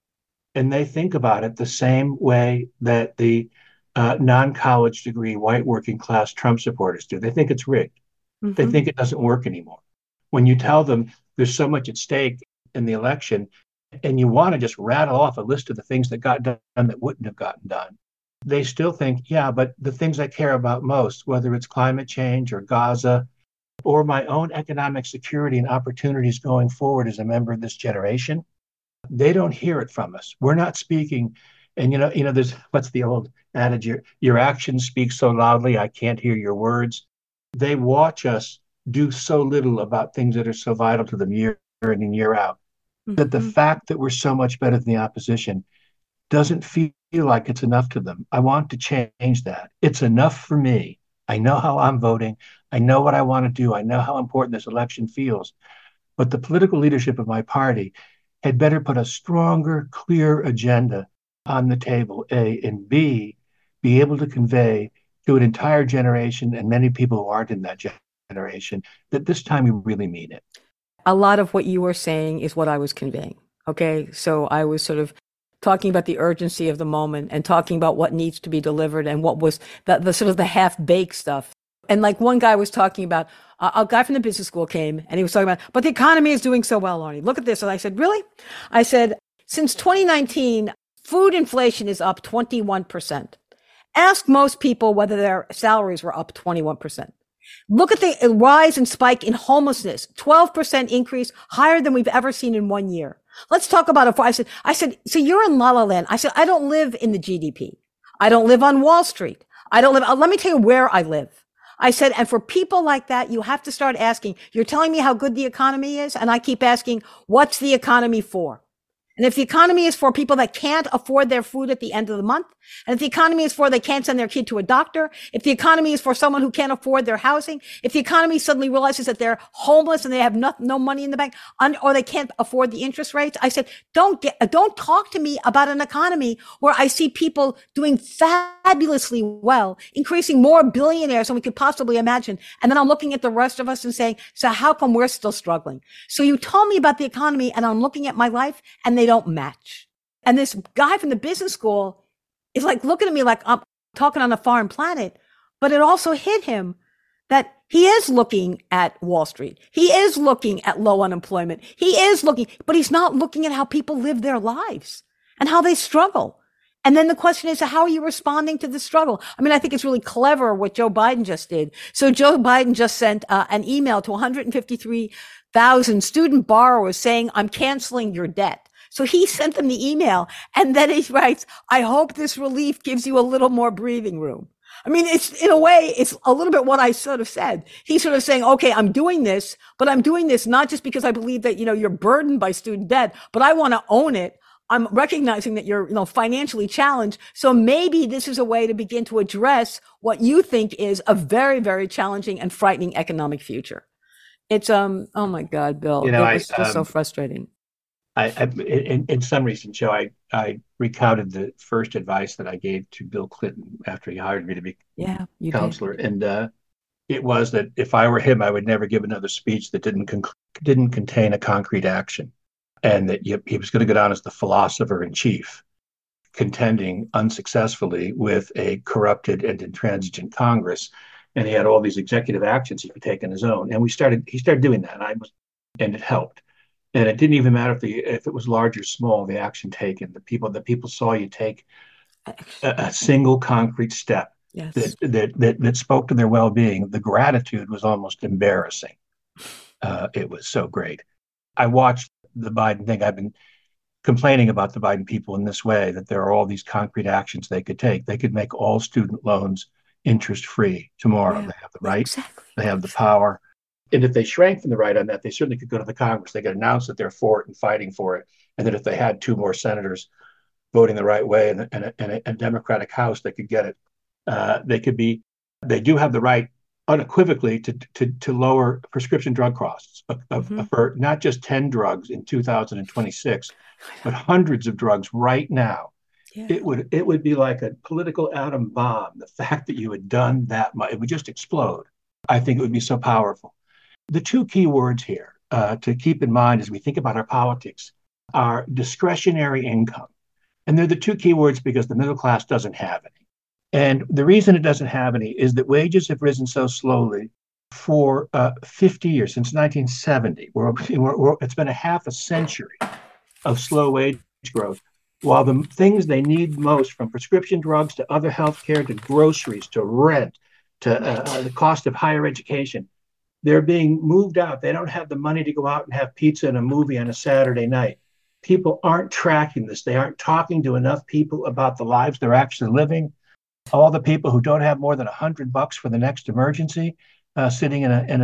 and they think about it the same way that the non-college degree white working class Trump supporters do. They think it's rigged. Mm-hmm. They think it doesn't work anymore. When you tell them there's so much at stake in the election and you want to just rattle off a list of the things that got done that wouldn't have gotten done, they still think, yeah, but the things I care about most, whether it's climate change or Gaza or my own economic security and opportunities going forward as a member of this generation, they don't hear it from us. We're not speaking. And, there's what's the old adage, your actions speak so loudly, I can't hear your words. They watch us do so little about things that are so vital to them year in and year out, mm-hmm. that the fact that we're so much better than the opposition doesn't feel like it's enough to them. I want to change that. It's enough for me. I know how I'm voting. I know what I want to do. I know how important this election feels. But the political leadership of my party had better put a stronger, clear agenda on the table, A, and B, be able to convey to an entire generation and many people who aren't in that generation that this time we really mean it. A lot of what you were saying is what I was conveying. Okay, so I was sort of talking about the urgency of the moment and talking about what needs to be delivered and what was the sort of the half-baked stuff. And like one guy was talking about, a guy from the business school came and he was talking about, but the economy is doing so well, Arnie. Look at this. And I said, really? I said, since 2019, food inflation is up 21%. Ask most people whether their salaries were up 21%. Look at the rise and spike in homelessness, 12% increase, higher than we've ever seen in 1 year. Let's talk about it. I said, so you're in La La Land. I said, I don't live in the GDP. I don't live on Wall Street. Let me tell you where I live. I said, and for people like that, you have to start asking, you're telling me how good the economy is? And I keep asking, what's the economy for? And if the economy is for people that can't afford their food at the end of the month, and if the economy is for they can't send their kid to a doctor, if the economy is for someone who can't afford their housing, if the economy suddenly realizes that they're homeless and they have no money in the bank, or they can't afford the interest rates, I said, don't talk to me about an economy where I see people doing fabulously well, increasing more billionaires than we could possibly imagine. And then I'm looking at the rest of us and saying, so how come we're still struggling? So you told me about the economy and I'm looking at my life and they don't match. And this guy from the business school is like looking at me like I'm talking on a foreign planet, but it also hit him that he is looking at Wall Street. He is looking at low unemployment. He is looking, but he's not looking at how people live their lives and how they struggle. And then the question is, how are you responding to the struggle? I mean, I think it's really clever what Joe Biden just did. So Joe Biden just sent an email to 153,000 student borrowers saying, I'm canceling your debt. So he sent them the email and then he writes, I hope this relief gives you a little more breathing room. I mean, it's in a way, it's a little bit what I sort of said. He's sort of saying, okay, I'm doing this, but I'm doing this not just because I believe that, you're burdened by student debt, but I want to own it. I'm recognizing that you're, financially challenged. So maybe this is a way to begin to address what you think is a very, very challenging and frightening economic future. It's, oh my God, Bill, it was just so frustrating. In some reason, Joe, I recounted the first advice that I gave to Bill Clinton after he hired me to be counselor. And it was that if I were him, I would never give another speech that didn't contain a concrete action. And that he was going to go down as the philosopher in chief, contending unsuccessfully with a corrupted and intransigent Congress. and he had all these executive actions he could take on his own. And he started doing that, and it helped. And it didn't even matter if it was large or small, the action taken. The people saw you take a single concrete step Yes. that spoke to their well-being. The gratitude was almost embarrassing. It was so great. I watched the Biden thing. I've been complaining about the Biden people in this way, that there are all these concrete actions they could take. They could make all student loans interest-free tomorrow. Yeah. They have the right. Exactly. They have the power. And if they shrank from the right on that, they certainly could go to the Congress. They could announce that they're for it and fighting for it. And that if they had 2 more senators voting the right way and a Democratic House, they could get it. They do have the right unequivocally to lower prescription drug costs for not just 10 drugs in 2026, but hundreds of drugs right now. Yeah. It would be like a political atom bomb. The fact that you had done that much, it would just explode. I think it would be so powerful. The 2 key words here to keep in mind as we think about our politics are discretionary income. And they're the 2 key words because the middle class doesn't have any. And the reason it doesn't have any is that wages have risen so slowly for 50 years, since 1970. It's been a half a century of slow wage growth, while the things they need most, from prescription drugs to other healthcare to groceries to rent to the cost of higher education, they're being moved out. They don't have the money to go out and have pizza and a movie on a Saturday night. People aren't tracking this. They aren't talking to enough people about the lives they're actually living. All the people who don't have more than $100 for the next emergency sitting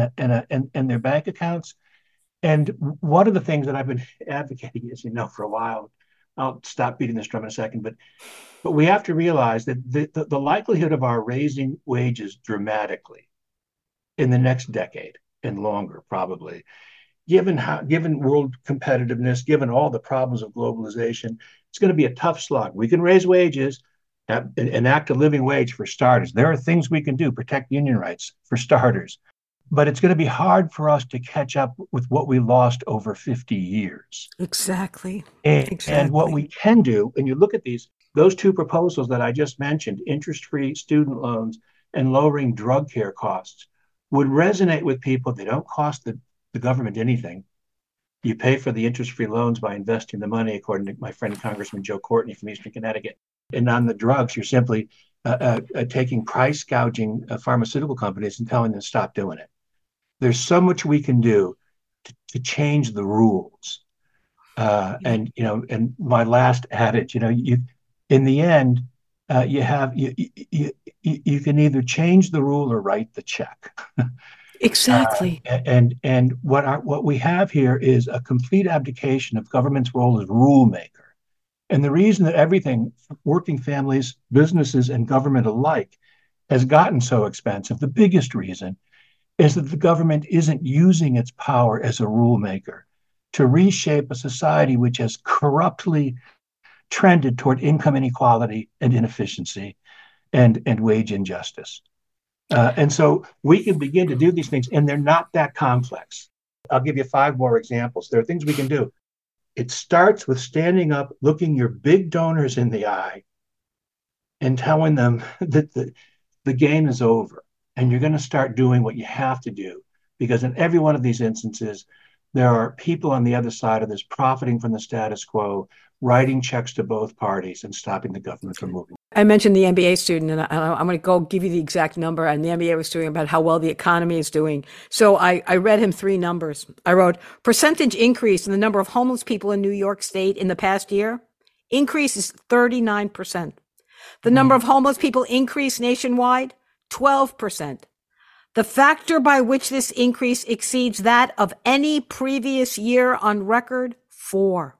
in their bank accounts. And one of the things that I've been advocating, as you know, for a while, I'll stop beating this drum in a second, but we have to realize that the likelihood of our raising wages dramatically in the next decade and longer, probably, given world competitiveness, given all the problems of globalization, it's going to be a tough slog. We can raise wages, enact a living wage for starters. There are things we can do, protect union rights for starters, but it's going to be hard for us to catch up with what we lost over 50 years. Exactly. And what we can do, and you look at those 2 proposals that I just mentioned, interest-free student loans and lowering drug care costs, would resonate with people. They don't cost the government anything. You pay for the interest-free loans by investing the money, according to my friend Congressman Joe Courtney from Eastern Connecticut. And on the drugs, you're simply taking price gouging pharmaceutical companies and telling them to stop doing it. There's so much we can do to change the rules. And my last adage, you in the end, you can either change the rule or write the check. Exactly. And what we have here is a complete abdication of government's role as rule maker. And the reason that everything, working families, businesses, and government alike, has gotten so expensive, the biggest reason is that the government isn't using its power as a rule maker to reshape a society which has corruptly trended toward income inequality and inefficiency and wage injustice. And so we can begin to do these things, and they're not that complex. I'll give you 5 more examples. There are things we can do. It starts with standing up, looking your big donors in the eye, and telling them that the game is over, and you're going to start doing what you have to do. Because in every one of these instances, there are people on the other side of this profiting from the status quo, writing checks to both parties and stopping the government from moving. I mentioned the MBA student, and I'm going to go give you the exact number. And the MBA was doing about how well the economy is doing. So I read him 3 numbers. I wrote, percentage increase in the number of homeless people in New York State in the past year, increase is 39%. The number of homeless people increased nationwide, 12%. The factor by which this increase exceeds that of any previous year on record, 4.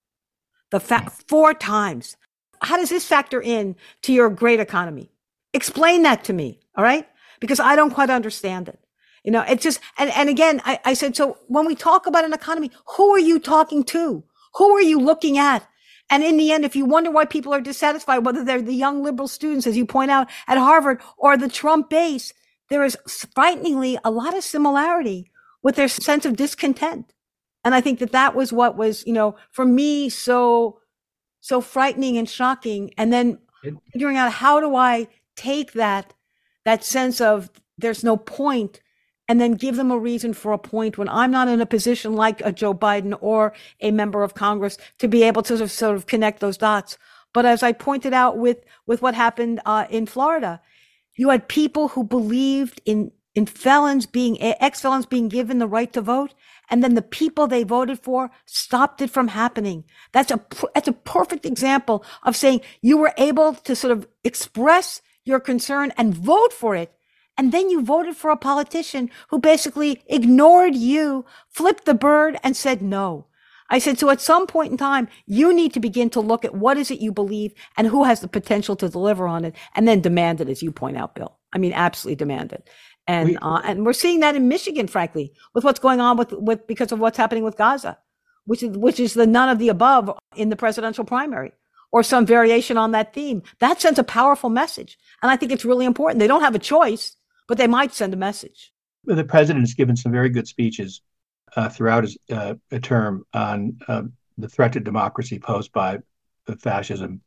4 times. How does this factor in to your great economy? Explain that to me. All right. Because I don't quite understand it. It's just, and again, I said, so when we talk about an economy, who are you talking to? Who are you looking at? And in the end, if you wonder why people are dissatisfied, whether they're the young liberal students, as you point out, at Harvard, or the Trump base, there is frighteningly a lot of similarity with their sense of discontent. And I think that was what was, for me, so frightening and shocking. And then figuring out, how do I take that sense of there's no point, and then give them a reason for a point when I'm not in a position like a Joe Biden or a member of Congress to be able to sort of connect those dots. But as I pointed out with what happened in Florida, you had people who believed in felons being ex-felons being given the right to vote, and then the people they voted for stopped it from happening. That's a perfect example of saying you were able to sort of express your concern and vote for it, and then you voted for a politician who basically ignored you, flipped the bird, and said no. I said, so at some point in time, you need to begin to look at what is it you believe and who has the potential to deliver on it, and then demand it, as you point out, Bill. I mean, absolutely demand it. And we're seeing that in Michigan, frankly, with what's going on with because of what's happening with Gaza, which is the none of the above in the presidential primary, or some variation on that theme. That sends a powerful message. And I think it's really important. They don't have a choice, but they might send a message. The president has given some very good speeches throughout his term on the threat to democracy posed by the fascism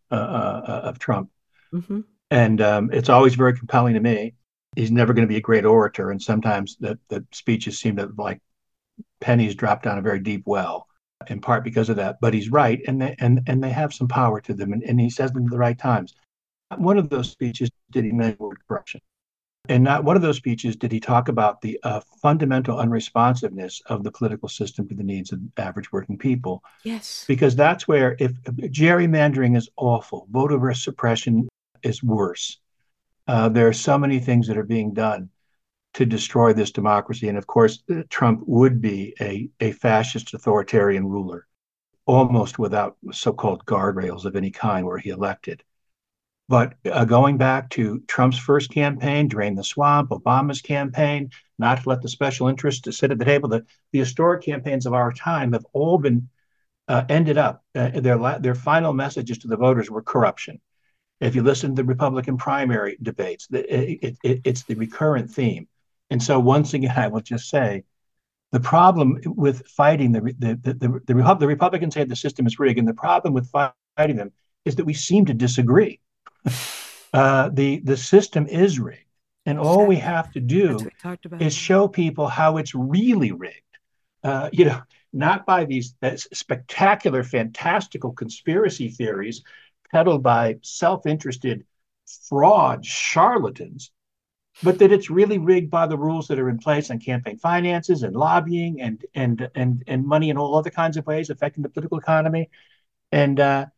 of Trump. Mm-hmm. And it's always very compelling to me. He's never going to be a great orator, and sometimes the speeches seem to like pennies drop down a very deep well, in part because of that. But he's right, and they have some power to them, and he says them at the right times. One of those speeches did he mention corruption, and not one of those speeches did he talk about the fundamental unresponsiveness of the political system to the needs of average working people. Yes, because that's where if gerrymandering is awful, voter suppression is worse. There are so many things that are being done to destroy this democracy. And of course, Trump would be a fascist authoritarian ruler, almost without so-called guardrails of any kind were he elected. But going back to Trump's first campaign, Drain the Swamp, Obama's campaign, not to let the special interests to sit at the table, the historic campaigns of our time have all been ended up, their final messages to the voters were corruption. If you listen to the Republican primary debates, it's the recurrent theme. And so once again, I will just say, the problem with fighting the Republicans say the system is rigged, and the problem with fighting them is that we seem to disagree. The system is rigged, and all we have to do is show people how it's really rigged. Not by these spectacular, fantastical conspiracy theories peddled by self-interested fraud charlatans, but that it's really rigged by the rules that are in place on campaign finances and lobbying and money in all other kinds of ways affecting the political economy, and that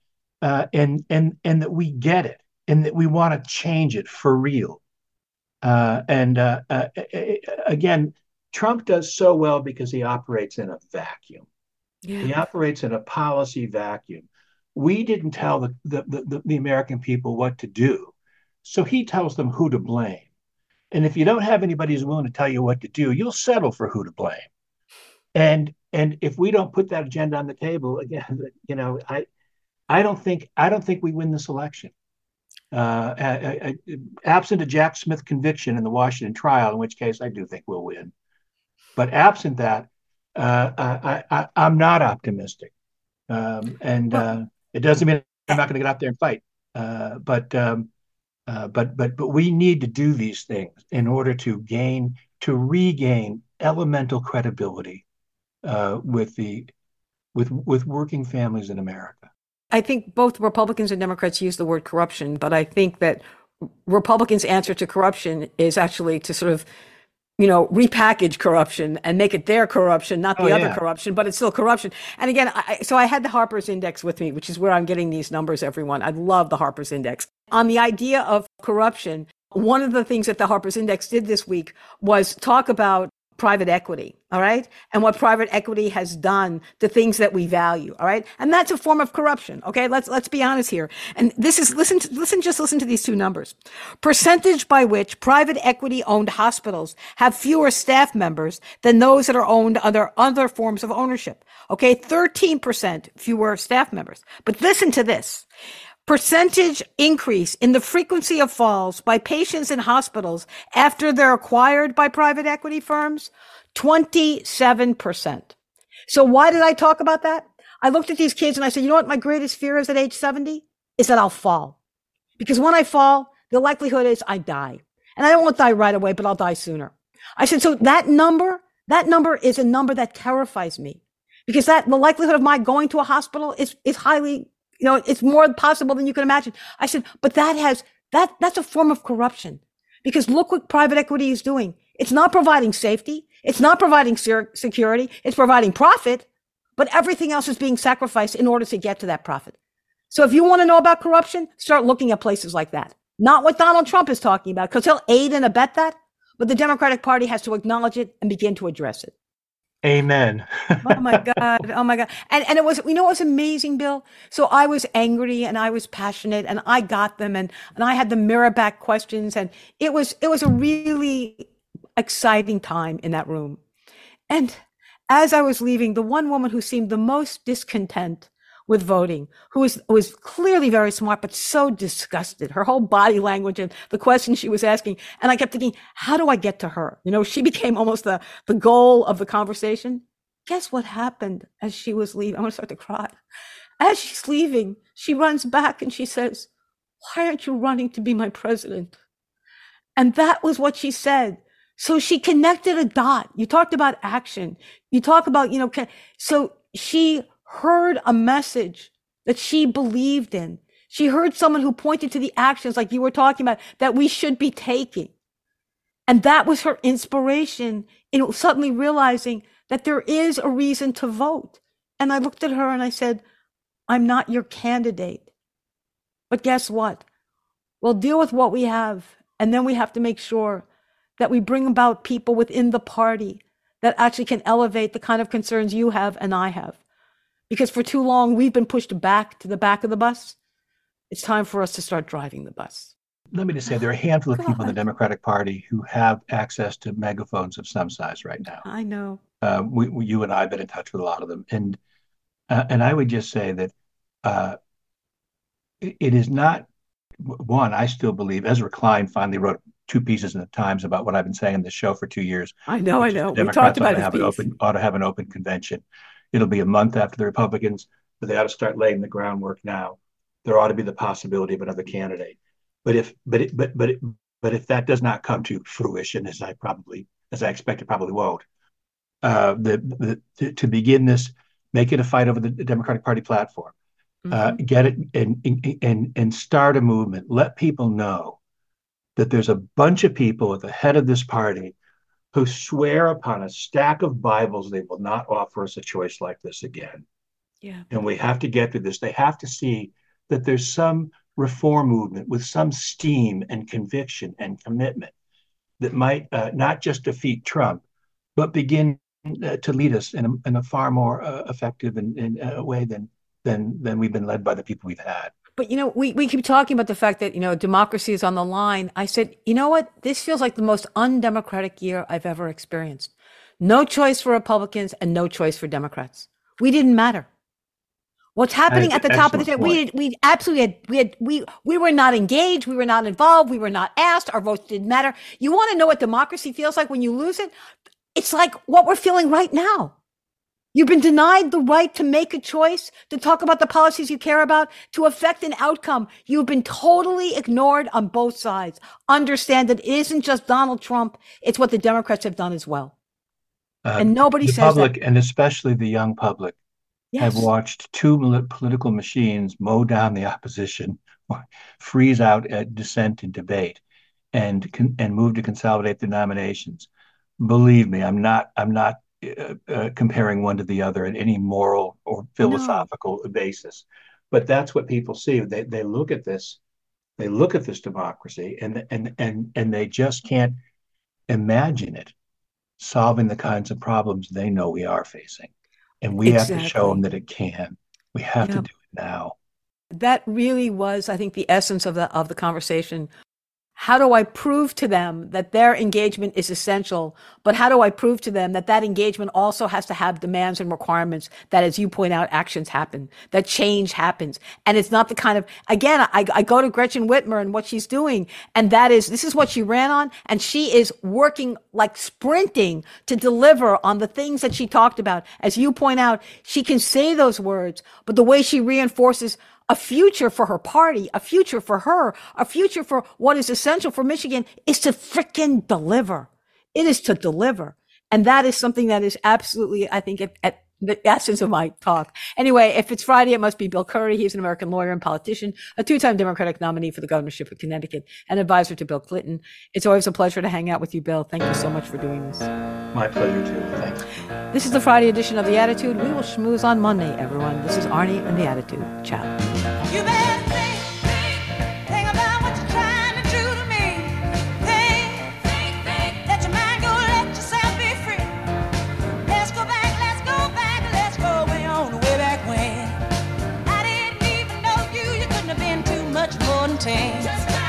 we get it and that we want to change it for real. Again, Trump does so well because he operates in a vacuum. Yeah. He operates in a policy vacuum. We didn't tell the American people what to do, so he tells them who to blame. And if you don't have anybody who's willing to tell you what to do, you'll settle for who to blame. And if we don't put that agenda on the table, again, I don't think we win this election. Absent a Jack Smith conviction in the Washington trial, in which case I do think we'll win. But absent that, I'm not optimistic. It doesn't mean I'm not going to get out there and fight. But we need to do these things in order to regain elemental credibility with working families in America. I think both Republicans and Democrats use the word corruption, but I think that Republicans' answer to corruption is actually to sort of, repackage corruption and make it their corruption, not the other corruption, but it's still corruption. And again, so I had the Harper's Index with me, which is where I'm getting these numbers, everyone. I love the Harper's Index. On the idea of corruption, one of the things that the Harper's Index did this week was talk about private equity, all right? And what private equity has done to things that we value, all right? And that's a form of corruption, okay? Let's be honest here. And this is, listen to these two numbers. Percentage by which private equity owned hospitals have fewer staff members than those that are owned under other forms of ownership, okay? 13% fewer staff members. But listen to this. Percentage increase in the frequency of falls by patients in hospitals after they're acquired by private equity firms, 27%. So why did I talk about that? I looked at these kids and I said, you know what my greatest fear is at age 70? Is that I'll fall. Because when I fall, the likelihood is I die. And I don't want to die right away, but I'll die sooner. I said, so that number is a number that terrifies me, because the likelihood of my going to a hospital is highly, it's more possible than you can imagine. I said, but that's a form of corruption, because look what private equity is doing. It's not providing safety. It's not providing security. It's providing profit, but everything else is being sacrificed in order to get to that profit. So if you want to know about corruption, start looking at places like that. Not what Donald Trump is talking about, because he'll aid and abet that, but the Democratic Party has to acknowledge it and begin to address it. Amen. Oh my God. Oh my God. And it was, it was amazing, Bill. So I was angry and I was passionate and I got them and I had the mirror back questions, and it was a really exciting time in that room. And as I was leaving, the one woman who seemed the most discontent with voting, who was clearly very smart, but so disgusted, her whole body language and the questions she was asking. And I kept thinking, how do I get to her? She became almost the goal of the conversation. Guess what happened as she was leaving? I'm going to start to cry. As she's leaving, she runs back and she says, why aren't you running to be my president? And that was what she said. So she connected a dot. You talked about action. You talk about, so she heard a message that she believed in. She heard someone who pointed to the actions like you were talking about that we should be taking. And that was her inspiration in suddenly realizing that there is a reason to vote. And I looked at her and I said, I'm not your candidate. But guess what? We'll deal with what we have. And then we have to make sure that we bring about people within the party that actually can elevate the kind of concerns you have and I have. Because for too long, we've been pushed back to the back of the bus. It's time for us to start driving the bus. Let me just say, there are a handful of people in the Democratic Party who have access to megaphones of some size right now. I know. You and I have been in touch with a lot of them. And I would just say that it is not, one, I still believe, Ezra Klein finally wrote 2 pieces in the Times about what I've been saying in this show for 2 years. I know. We talked about it. Ought to have an open convention. It'll be a month after the Republicans, but they ought to start laying the groundwork now. There ought to be the possibility of another candidate. But if that does not come to fruition, as I expect it probably won't, to begin this, make it a fight over the Democratic Party platform, get it and start a movement. Let people know that there's a bunch of people at the head of this party who swear upon a stack of Bibles they will not offer us a choice like this again. Yeah. And we have to get through this. They have to see that there's some reform movement with some steam and conviction and commitment that might not just defeat Trump, but begin to lead us in a far more effective way than we've been led by the people we've had. But, we keep talking about the fact that, democracy is on the line. I said, you know what? This feels like the most undemocratic year I've ever experienced. No choice for Republicans and no choice for Democrats. We didn't matter. What's happening at the top of the table? We absolutely we were not engaged. We were not involved. We were not asked. Our votes didn't matter. You want to know what democracy feels like when you lose it? It's like what we're feeling right now. You've been denied the right to make a choice, to talk about the policies you care about, to affect an outcome. You've been totally ignored on both sides. Understand that it isn't just Donald Trump. It's what the Democrats have done as well. And nobody says public, that. And especially the young public, have watched 2 political machines mow down the opposition, freeze out dissent and debate, and move to consolidate the nominations. Believe me, I'm not comparing one to the other in any moral or philosophical basis, but that's what people see. They look at this, democracy, and they just can't imagine it solving the kinds of problems they know we are facing, and we have to show them that it can. We have to do it now. That really was, I think, the essence of the conversation. How do I prove to them that their engagement is essential? But how do I prove to them that that engagement also has to have demands and requirements that, as you point out, actions happen, that change happens? And it's not the kind of, again, I go to Gretchen Whitmer and what she's doing. And this is what she ran on. And she is working like sprinting to deliver on the things that she talked about. As you point out, she can say those words, but the way she reinforces a future for her party, a future for her, a future for what is essential for Michigan is to frickin' deliver. It is to deliver. And that is something that is absolutely, I think, at the essence of my talk. Anyway, if it's Friday, it must be Bill Curry. He's an American lawyer and politician, a two-time Democratic nominee for the governorship of Connecticut, and advisor to Bill Clinton. It's always a pleasure to hang out with you, Bill. Thank you so much for doing this. My pleasure, too. Thanks. This is the Friday edition of The Attitude. We will schmooze on Monday, everyone. This is Arnie and The Attitude. Ciao. You better think about what you're trying to do to me. Think, let your mind go, let yourself be free. Let's go way on, way back when. I didn't even know you couldn't have been too much more than 10.